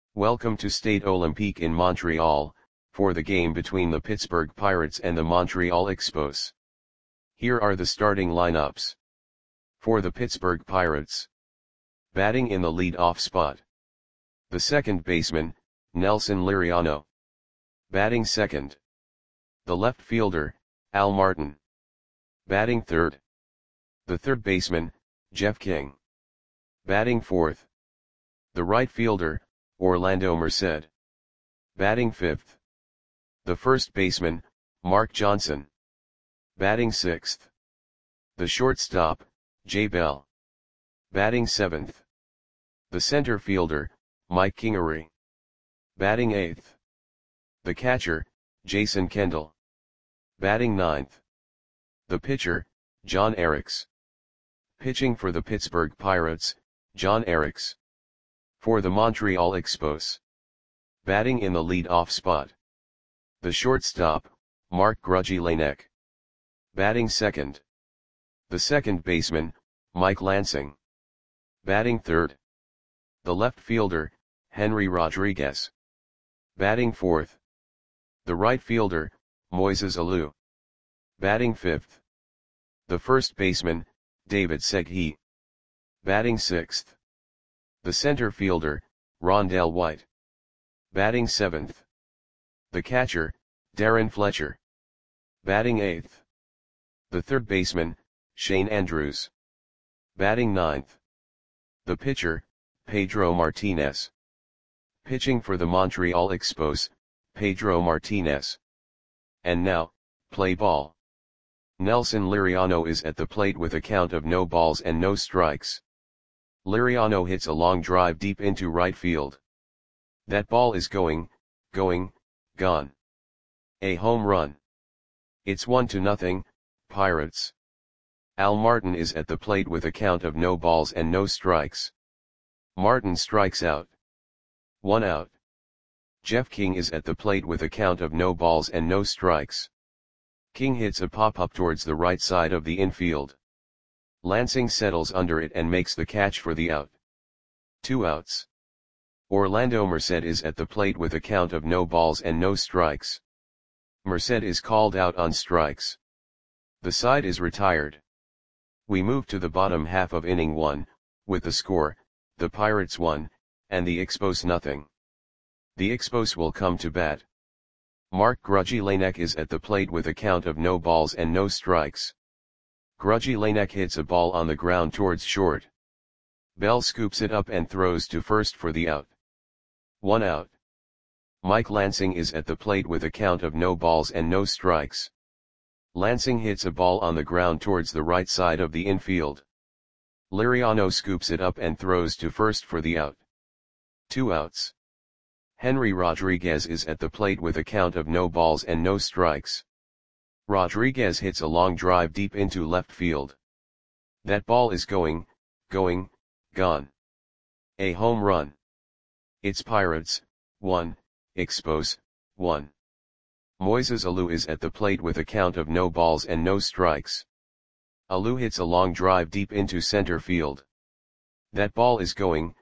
Welcome to Stade Olympique in Montreal, for the game between the Pittsburgh Pirates and the Montreal Expos. Here are the starting lineups. For the Pittsburgh Pirates. Batting in the lead-off spot. The second baseman, Nelson Liriano. Batting second. The left fielder, Al Martin. Batting third. The third baseman, Jeff King. Batting fourth. The right fielder, Orlando Merced. Batting fifth. The first baseman, Mark Johnson. Batting sixth. The shortstop, Jay Bell. Batting seventh. The center fielder, Mike Kingery. Batting eighth. The catcher, Jason Kendall. Batting ninth. The pitcher, John Eriks. Pitching for the Pittsburgh Pirates, John Eriks. For the Montreal Expos. Batting in the lead-off spot. The shortstop, Mark Grudzielanek. Batting second. The second baseman, Mike Lansing. Batting third. The left fielder, Henry Rodriguez. Batting fourth. The right fielder, Moises Alou. Batting fifth. The first baseman, David Segui. Batting sixth. The center fielder, Rondell White. Batting seventh. The catcher, Darren Fletcher. Batting eighth. The third baseman, Shane Andrews. Batting ninth. The pitcher, Pedro Martinez. Pitching for the Montreal Expos, Pedro Martinez. And now, play ball. Nelson Liriano is at the plate with a count of no balls and no strikes. Liriano hits a long drive deep into right field. That ball is gone. A home run. It's 1-0, Pirates. Al Martin is at the plate with a count of no balls and no strikes. Martin strikes out. 1 out. Jeff King is at the plate with a count of no balls and no strikes. King hits a pop-up towards the right side of the infield. Lansing settles under it and makes the catch for the out. 2 outs. Orlando Merced is at the plate with a count of no balls and no strikes. Merced is called out on strikes. The side is retired. We move to the bottom half of inning 1, with the score, the Pirates 1, and the Expos nothing. The Expos will come to bat. Mark Grudzielanek is at the plate with a count of no balls and no strikes. Grudzielanek hits a ball on the ground towards short. Bell scoops it up and throws to first for the out. 1 out. Mike Lansing is at the plate with a count of no balls and no strikes. Lansing hits a ball on the ground towards the right side of the infield. Liriano scoops it up and throws to first for the out. 2 outs. Henry Rodriguez is at the plate with a count of no balls and no strikes. Rodriguez hits a long drive deep into left field. That ball is gone. A home run. It's Pirates, 1, Expos, 1. Moises Alou is at the plate with a count of no balls and no strikes. Alou hits a long drive deep into center field. That ball is gone.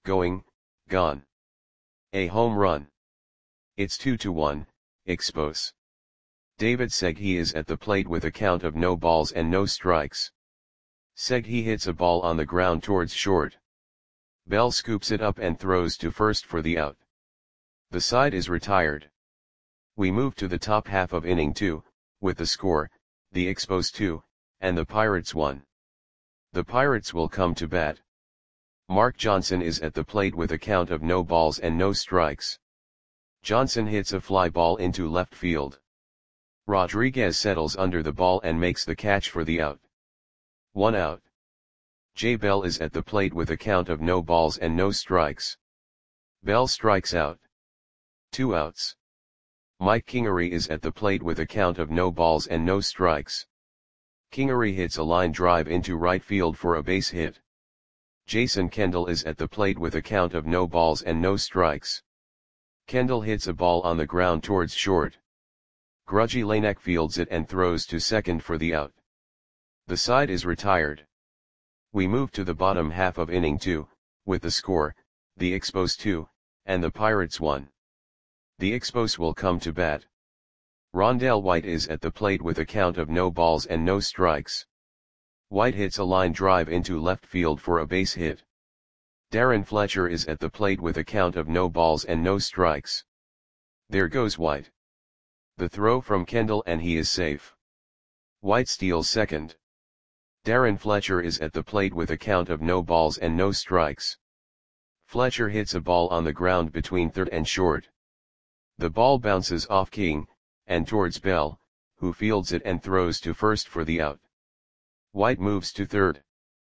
A home run. It's 2-1, Expos. David Segui is at the plate with a count of no balls and no strikes. Segui hits a ball on the ground towards short. Bell scoops it up and throws to first for the out. The side is retired. We move to the top half of inning 2, with the score, the Expos 2, and the Pirates 1. The Pirates will come to bat. Mark Johnson is at the plate with a count of no balls and no strikes. Johnson hits a fly ball into left field. Rodriguez settles under the ball and makes the catch for the out. 1 out. Jay Bell is at the plate with a count of no balls and no strikes. Bell strikes out. 2 outs. Mike Kingery is at the plate with a count of no balls and no strikes. Kingery hits a line drive into right field for a base hit. Jason Kendall is at the plate with a count of no balls and no strikes. Kendall hits a ball on the ground towards short. Grudzielanek fields it and throws to second for the out. The side is retired. We move to the bottom half of inning 2, with the score, the Expos 2, and the Pirates won. The Expos will come to bat. Rondell White is at the plate with a count of no balls and no strikes. White hits a line drive into left field for a base hit. Darren Fletcher is at the plate with a count of no balls and no strikes. There goes White. The throw from Kendall and he is safe. White steals second. Darren Fletcher is at the plate with a count of no balls and no strikes. Fletcher hits a ball on the ground between third and short. The ball bounces off King, and towards Bell, who fields it and throws to first for the out. White moves to third.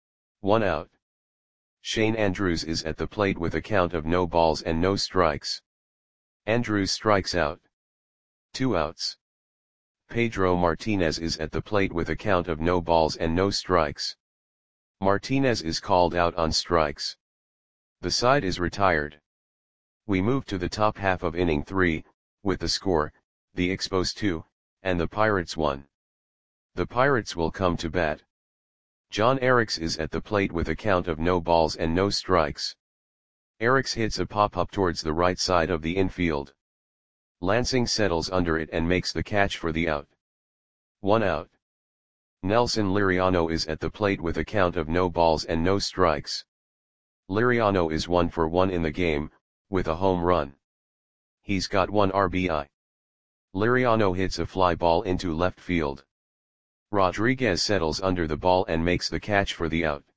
1 out. Shane Andrews is at the plate with a count of no balls and no strikes. Andrews strikes out. 2 outs. Pedro Martinez is at the plate with a count of no balls and no strikes. Martinez is called out on strikes. The side is retired. We move to the top half of inning 3, with the score, the Expos 2, and the Pirates 1. The Pirates will come to bat. John Eriks is at the plate with a count of no balls and no strikes. Eriks hits a pop-up towards the right side of the infield. Lansing settles under it and makes the catch for the out. 1 out. Nelson Liriano is at the plate with a count of no balls and no strikes. Liriano is 1 for 1 in the game, with a home run. He's got 1 RBI. Liriano hits a fly ball into left field. Rodriguez settles under the ball and makes the catch for the out.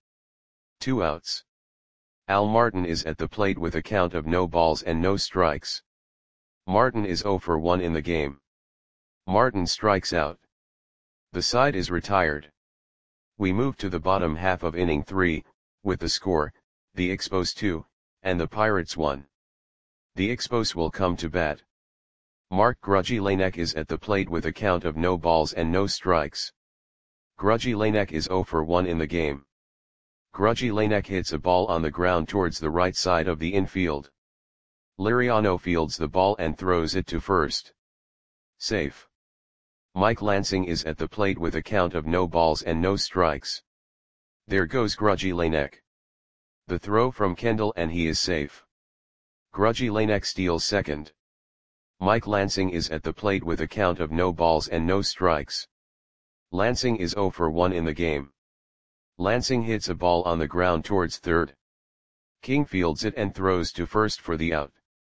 2 outs. Al Martin is at the plate with a count of no balls and no strikes. Martin is 0 for 1 in the game. Martin strikes out. The side is retired. We move to the bottom half of inning 3, with the score, the Expos 2, and the Pirates 1. The Expos will come to bat. Mark Grudzielanek is at the plate with a count of no balls and no strikes. Grudzielanek is 0 for 1 in the game. Grudzielanek hits a ball on the ground towards the right side of the infield. Liriano fields the ball and throws it to first. Safe. Mike Lansing is at the plate with a count of no balls and no strikes. There goes Grudzielanek. The throw from Kendall and he is safe. Grudzielanek steals second. Mike Lansing is at the plate with a count of no balls and no strikes. Lansing is 0 for 1 in the game. Lansing hits a ball on the ground towards third. King fields it and throws to first for the out.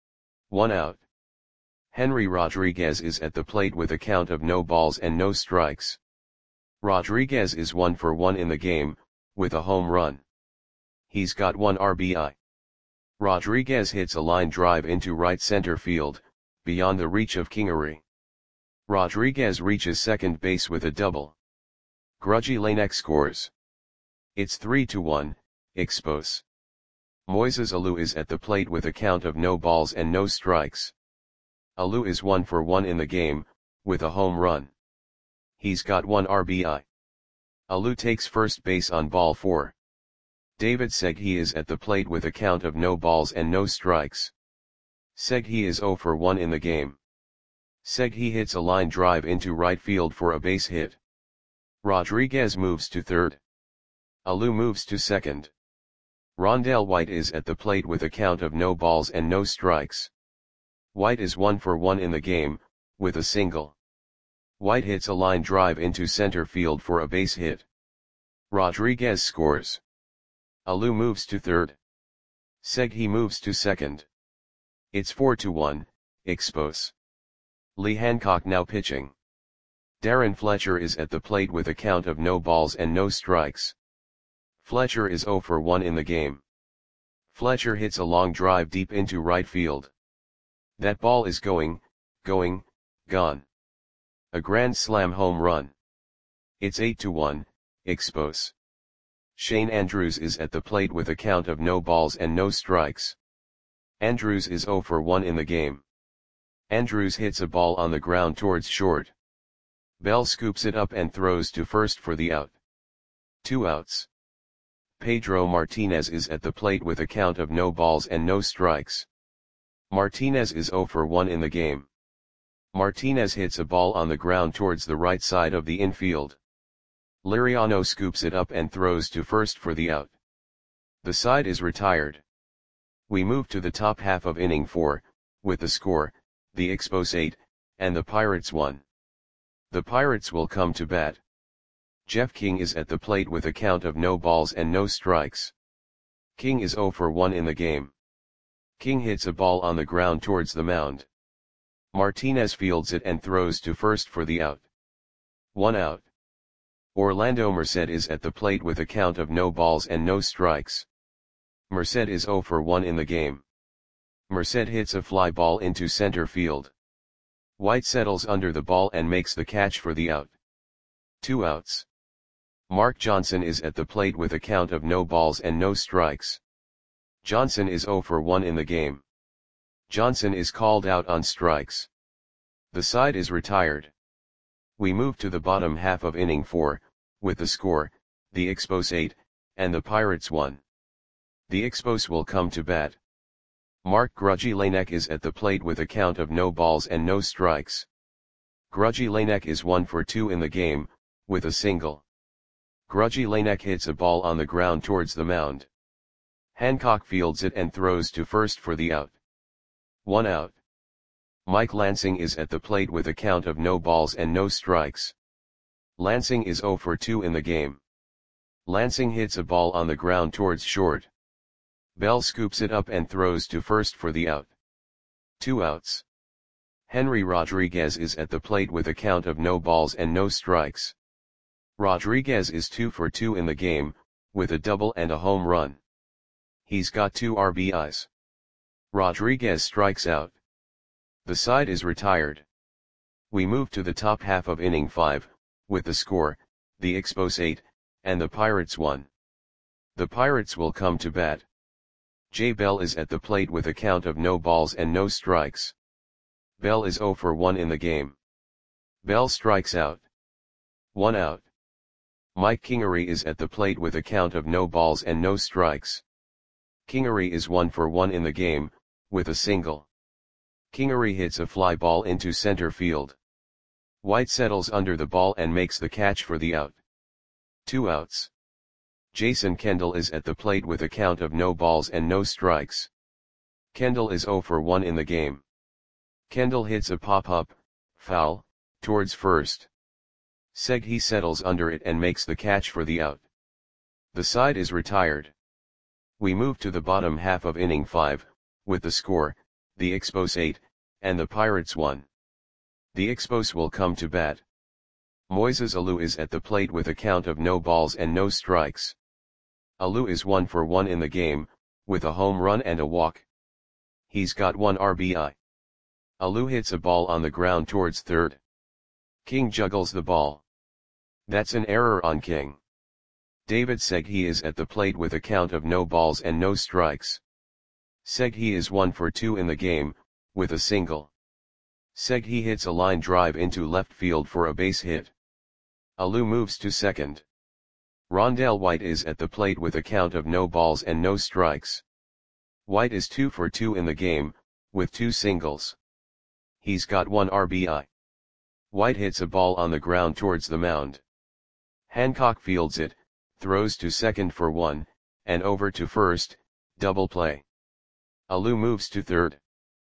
1 out. Henry Rodriguez is at the plate with a count of no balls and no strikes. Rodriguez is 1 for 1 in the game, with a home run. He's got 1 RBI. Rodriguez hits a line drive into right center field, beyond the reach of Kingery. Rodriguez reaches second base with a double. Grudzielanek scores. It's 3-1, Expos. Moises Alou is at the plate with a count of no balls and no strikes. Alou is 1 for 1 in the game, with a home run. He's got 1 RBI. Alou takes first base on ball 4. David Segui is at the plate with a count of no balls and no strikes. Segui is 0 for 1 in the game. Segui hits a line drive into right field for a base hit. Rodriguez moves to third. Alou moves to second. Rondell White is at the plate with a count of no balls and no strikes. White is 1 for 1 in the game, with a single. White hits a line drive into center field for a base hit. Rodriguez scores. Alou moves to third. Segui moves to second. It's 4-1, Expos. Lee Hancock now pitching. Darren Fletcher is at the plate with a count of no balls and no strikes. Fletcher is 0 for 1 in the game. Fletcher hits a long drive deep into right field. That ball is gone. A grand slam home run. It's 8-1, Expos. Shane Andrews is at the plate with a count of no balls and no strikes. Andrews is 0 for 1 in the game. Andrews hits a ball on the ground towards short. Bell scoops it up and throws to first for the out. 2 outs. Pedro Martinez is at the plate with a count of no balls and no strikes. Martinez is 0 for 1 in the game. Martinez hits a ball on the ground towards the right side of the infield. Liriano scoops it up and throws to first for the out. The side is retired. We move to the top half of inning 4, with the score, the Expos 8, and the Pirates 1. The Pirates will come to bat. Jeff King is at the plate with a count of no balls and no strikes. King is 0 for 1 in the game. King hits a ball on the ground towards the mound. Martinez fields it and throws to first for the out. 1 out. Orlando Merced is at the plate with a count of no balls and no strikes. Merced is 0 for 1 in the game. Merced hits a fly ball into center field. White settles under the ball and makes the catch for the out. 2 outs. Mark Johnson is at the plate with a count of no balls and no strikes. Johnson is 0 for 1 in the game. Johnson is called out on strikes. The side is retired. We move to the bottom half of inning 4, with the score, the Expos 8, and the Pirates 1. The Expos will come to bat. Mark Grudzielanek is at the plate with a count of no balls and no strikes. Grudzielanek is 1 for 2 in the game, with a single. Grudzielanek hits a ball on the ground towards the mound. Hancock fields it and throws to first for the out. 1 out. Mike Lansing is at the plate with a count of no balls and no strikes. Lansing is 0 for 2 in the game. Lansing hits a ball on the ground towards short. Bell scoops it up and throws to first for the out. 2 outs. Henry Rodriguez is at the plate with a count of no balls and no strikes. Rodriguez is 2 for 2 in the game, with a double and a home run. He's got 2 RBIs. Rodriguez strikes out. The side is retired. We move to the top half of inning 5, with the score, the Expos 8, and the Pirates 1. The Pirates will come to bat. Jay Bell is at the plate with a count of no balls and no strikes. Bell is 0 for 1 in the game. Bell strikes out. 1 out. Mike Kingery is at the plate with a count of no balls and no strikes. Kingery is 1 for 1 in the game, with a single. Kingery hits a fly ball into center field. White settles under the ball and makes the catch for the out. 2 outs. Jason Kendall is at the plate with a count of no balls and no strikes. Kendall is 0 for 1 in the game. Kendall hits a pop-up, foul, towards first. Seghi settles under it and makes the catch for the out. The side is retired. We move to the bottom half of inning 5, with the score, the Expos 8, and the Pirates 1. The Expos will come to bat. Moises Alou is at the plate with a count of no balls and no strikes. Alou is 1 for 1 in the game, with a home run and a walk. He's got 1 RBI. Alou hits a ball on the ground towards third. King juggles the ball. That's an error on King. David Seghi is at the plate with a count of no balls and no strikes. Seghi is 1 for 2 in the game, with a single. Seghi hits a line drive into left field for a base hit. Alou moves to second. Rondell White is at the plate with a count of no balls and no strikes. White is 2 for 2 in the game, with 2 singles. He's got 1 RBI. White hits a ball on the ground towards the mound. Hancock fields it, throws to second for 1, and over to first, double play. Alou moves to third.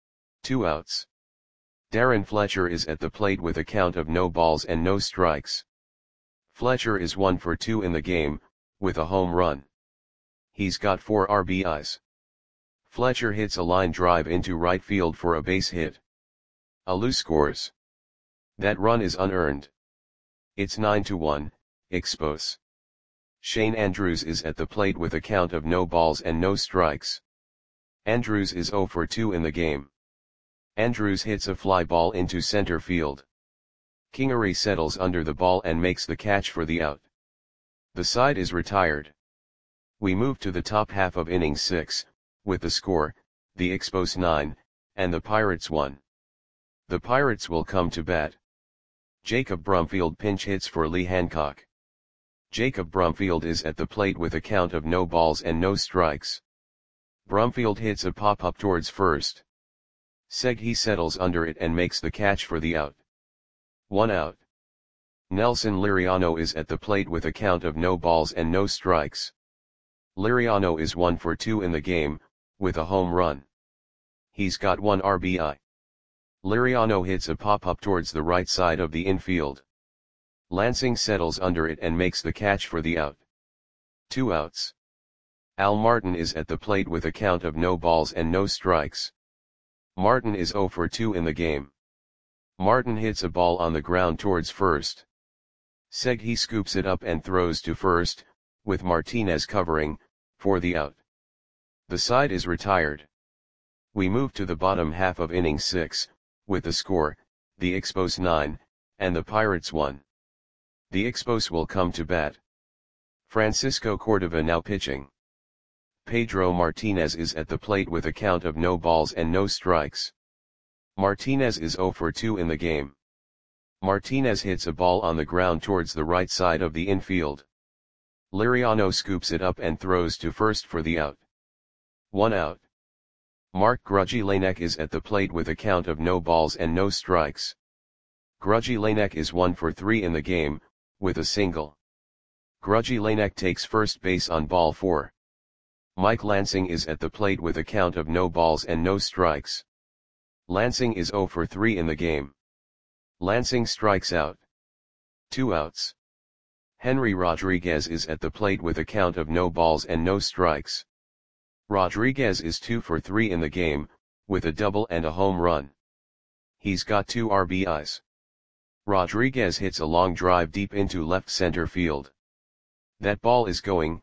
2 outs. Darren Fletcher is at the plate with a count of no balls and no strikes. Fletcher is 1 for 2 in the game, with a home run. He's got 4 RBIs. Fletcher hits a line drive into right field for a base hit. Alou scores. That run is unearned. It's 9-1, Expos. Shane Andrews is at the plate with a count of no balls and no strikes. Andrews is 0 for 2 in the game. Andrews hits a fly ball into center field. Kingery settles under the ball and makes the catch for the out. The side is retired. We move to the top half of inning 6, with the score, the Expos 9, and the Pirates 1. The Pirates will come to bat. Jacob Brumfield pinch hits for Lee Hancock. Jacob Brumfield is at the plate with a count of no balls and no strikes. Brumfield hits a pop-up towards first. Seghi settles under it and makes the catch for the out. 1 out. Nelson Liriano is at the plate with a count of no balls and no strikes. Liriano is 1 for 2 in the game, with a home run. He's got 1 RBI. Liriano hits a pop-up towards the right side of the infield. Lansing settles under it and makes the catch for the out. 2 outs. Al Martin is at the plate with a count of no balls and no strikes. Martin is 0 for 2 in the game. Martin hits a ball on the ground towards first. Segui scoops it up and throws to first, with Martinez covering, for the out. The side is retired. We move to the bottom half of inning 6, with the score, the Expos 9, and the Pirates 1. The Expos will come to bat. Francisco Cordova now pitching. Pedro Martinez is at the plate with a count of no balls and no strikes. Martinez is 0 for 2 in the game. Martinez hits a ball on the ground towards the right side of the infield. Liriano scoops it up and throws to first for the out. 1 out. Mark Grujillanek is at the plate with a count of no balls and no strikes. Grujillanek is 1 for 3 in the game, with a single. Grujillanek takes first base on ball 4. Mike Lansing is at the plate with a count of no balls and no strikes. Lansing is 0 for 3 in the game. Lansing strikes out. 2 outs. Henry Rodriguez is at the plate with a count of no balls and no strikes. Rodriguez is 2 for 3 in the game, with a double and a home run. He's got 2 RBIs. Rodriguez hits a long drive deep into left center field. That ball is going,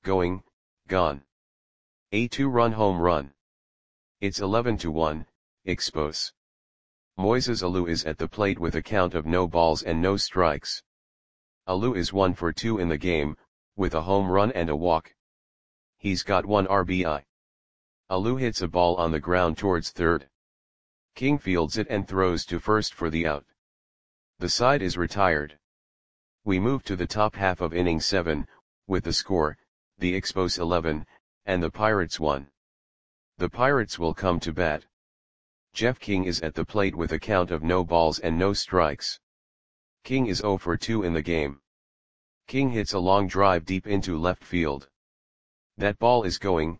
gone. A 2-run home run. It's 11-1, Expos. Moises Alou is at the plate with a count of no balls and no strikes. Alou is 1 for 2 in the game, with a home run and a walk. He's got 1 RBI. Alou hits a ball on the ground towards third. King fields it and throws to first for the out. The side is retired. We move to the top half of inning 7, with the score, the Expos 11, and the Pirates 1. The Pirates will come to bat. Jeff King is at the plate with a count of no balls and no strikes. King is 0 for 2 in the game. King hits a long drive deep into left field. That ball is going,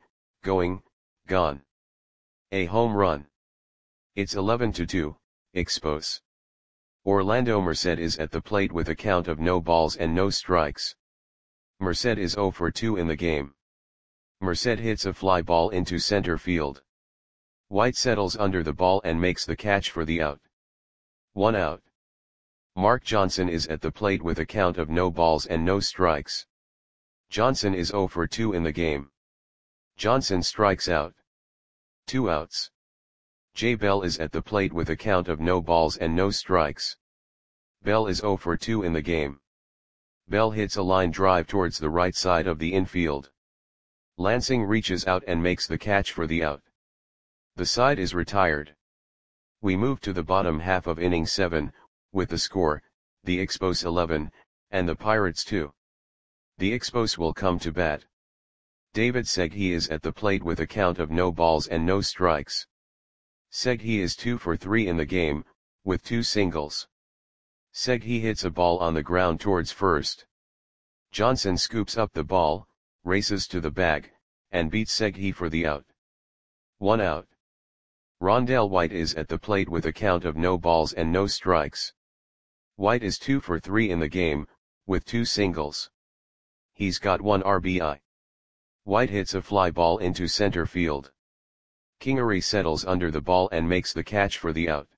gone. A home run. It's 11-2, Expos. Orlando Merced is at the plate with a count of no balls and no strikes. Merced is 0 for 2 in the game. Merced hits a fly ball into center field. White settles under the ball and makes the catch for the out. 1 out. Mark Johnson is at the plate with a count of no balls and no strikes. Johnson is 0 for 2 in the game. Johnson strikes out. 2 outs. Jay Bell is at the plate with a count of no balls and no strikes. Bell is 0 for 2 in the game. Bell hits a line drive towards the right side of the infield. Lansing reaches out and makes the catch for the out. The side is retired. We move to the bottom half of inning 7, with the score, the Expos 11, and the Pirates 2. The Expos will come to bat. David Segui is at the plate with a count of no balls and no strikes. Segui is 2 for 3 in the game, with 2 singles. Segui hits a ball on the ground towards first. Johnson scoops up the ball, races to the bag, and beats Segui for the out. 1 out. Rondell White is at the plate with a count of no balls and no strikes. White is 2 for 3 in the game, with 2 singles. He's got 1 RBI. White hits a fly ball into center field. Kingery settles under the ball and makes the catch for the out.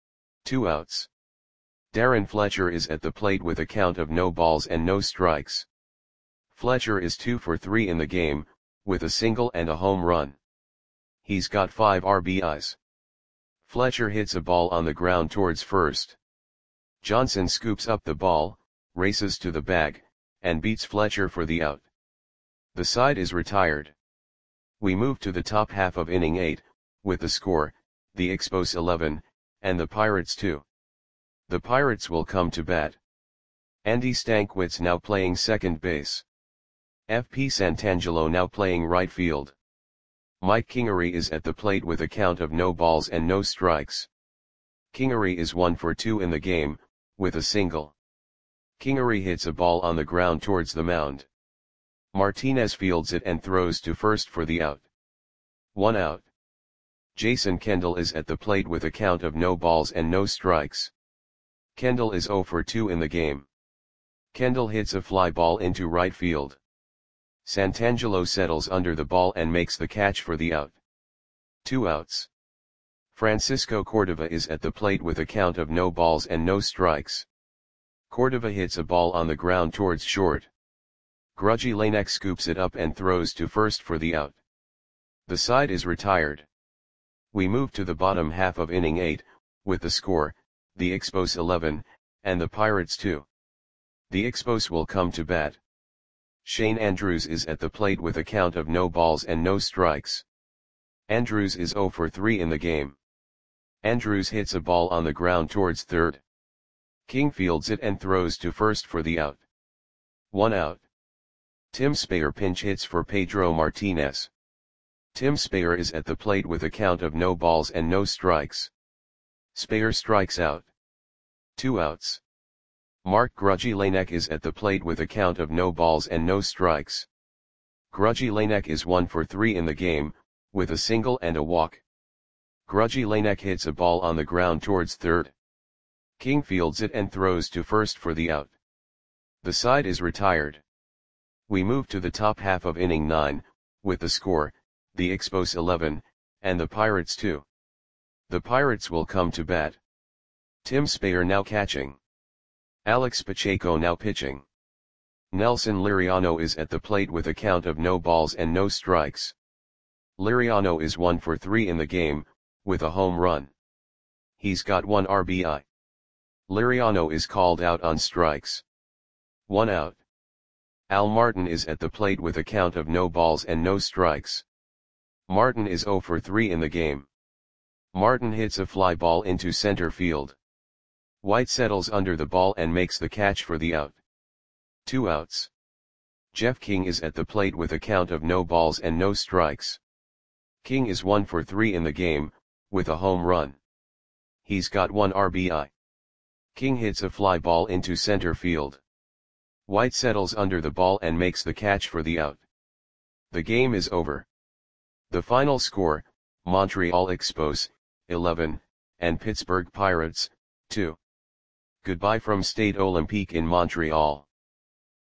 2 outs. Darren Fletcher is at the plate with a count of no balls and no strikes. Fletcher is 2 for 3 in the game, with a single and a home run. He's got 5 RBIs. Fletcher hits a ball on the ground towards first. Johnson scoops up the ball, races to the bag, and beats Fletcher for the out. The side is retired. We move to the top half of inning 8, with the score, the Expos 11, and the Pirates 2. The Pirates will come to bat. Andy Stankwitz now playing second base. F.P. Santangelo now playing right field. Mike Kingery is at the plate with a count of no balls and no strikes. Kingery is 1 for 2 in the game, with a single. Kingery hits a ball on the ground towards the mound. Martinez fields it and throws to first for the out. 1 out. Jason Kendall is at the plate with a count of no balls and no strikes. Kendall is 0 for 2 in the game. Kendall hits a fly ball into right field. Santangelo settles under the ball and makes the catch for the out. 2 outs. Francisco Cordova is at the plate with a count of no balls and no strikes. Cordova hits a ball on the ground towards short. Grudgy Lanek scoops it up and throws to first for the out. The side is retired. We move to the bottom half of inning 8, with the score, the Expos 11, and the Pirates 2. The Expos will come to bat. Shane Andrews is at the plate with a count of no balls and no strikes. Andrews is 0 for 3 in the game. Andrews hits a ball on the ground towards third. King fields it and throws to first for the out. 1 out. Tim Speyer pinch hits for Pedro Martinez. Tim Speyer is at the plate with a count of no balls and no strikes. Speyer strikes out. 2 outs. Mark Grudgy Lanek is at the plate with a count of no balls and no strikes. Grudgy Lanek is 1 for 3 in the game, with a single and a walk. Grudgy Lanek hits a ball on the ground towards third. King fields it and throws to first for the out. The side is retired. We move to the top half of inning 9, with the score, the Expos 11, and the Pirates 2. The Pirates will come to bat. Tim Speyer now catching. Alex Pacheco now pitching. Nelson Liriano is at the plate with a count of no balls and no strikes. Liriano is 1 for 3 in the game, with a home run. He's got 1 RBI. Liriano is called out on strikes. 1 out. Al Martin is at the plate with a count of no balls and no strikes. Martin is 0 for 3 in the game. Martin hits a fly ball into center field. White settles under the ball and makes the catch for the out. 2 outs. Jeff King is at the plate with a count of no balls and no strikes. King is 1 for 3 in the game, with a home run. He's got 1 RBI. King hits a fly ball into center field. White settles under the ball and makes the catch for the out. The game is over. The final score, Montreal Expos, 11, and Pittsburgh Pirates, 2. Goodbye from Stade Olympique in Montreal.